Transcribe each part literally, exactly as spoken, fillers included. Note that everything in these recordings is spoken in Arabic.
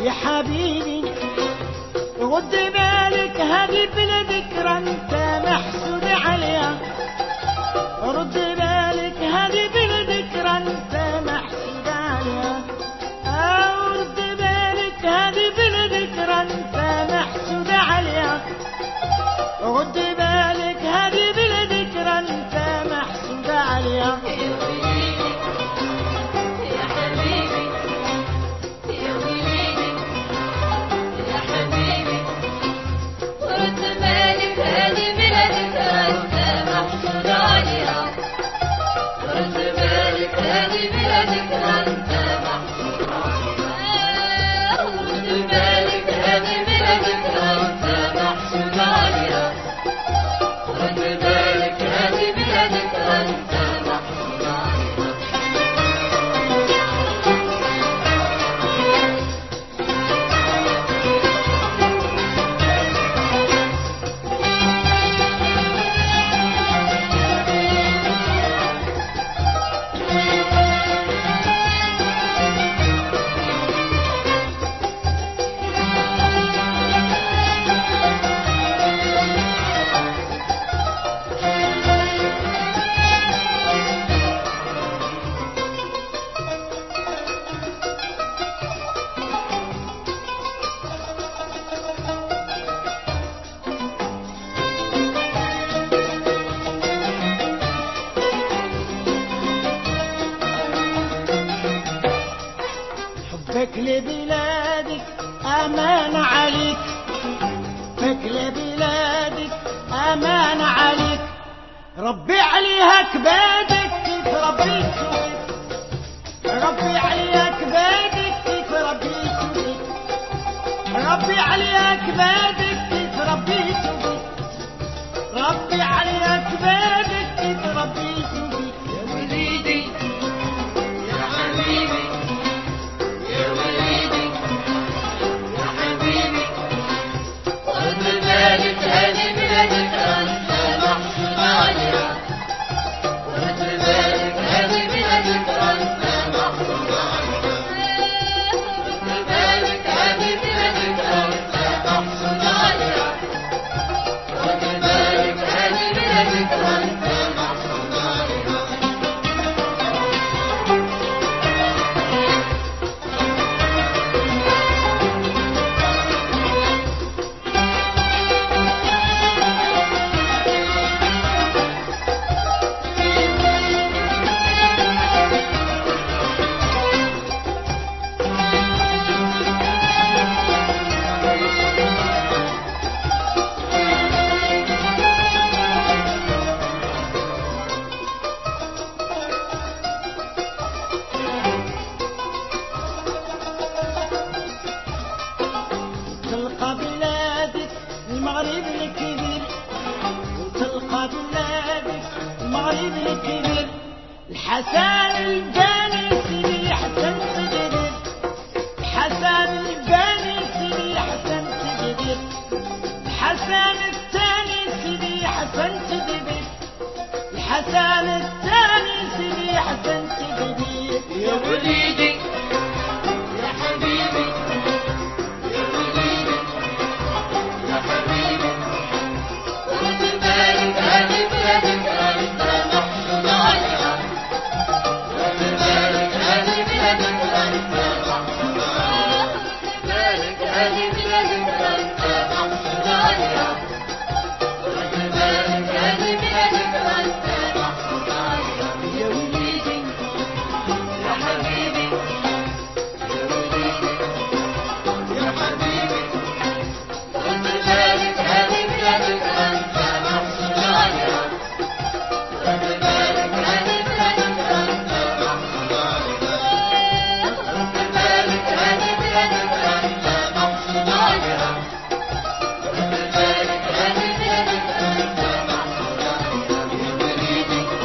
يا حبيبي رد بالك هذه بلدك انت محسود عليها، رد بالك هذه بلدك انت محسود عليها، او رد بالك هذه بلدك انت محسود عليها، رد بالك هذه بلدك انت محسود عليها. حبك لبلادك أمان عليك، حبك لبلادك أمان عليك، ربي عليها كبادك كيف ربي يسويك، ربي عليها كبادك كيف ربي يسويك، ربي عليها كبادك كيف ربي يسويك، ربي عليها كبادك كيف ربي يسويك. يا وليدي يا حبيبي المغرب الكبير، وتلقى بلادك المغرب الكبير، الحسن الجاني سيدي حسن تجدير، الحسن الجاني سيدي حسن تجدير، الحسن الثاني سيدي حسن تجدير، الحسن الثاني سيدي حسن تجدير. يا وليدي يا حبيبي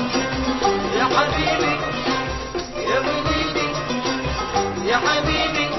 يا حبيبي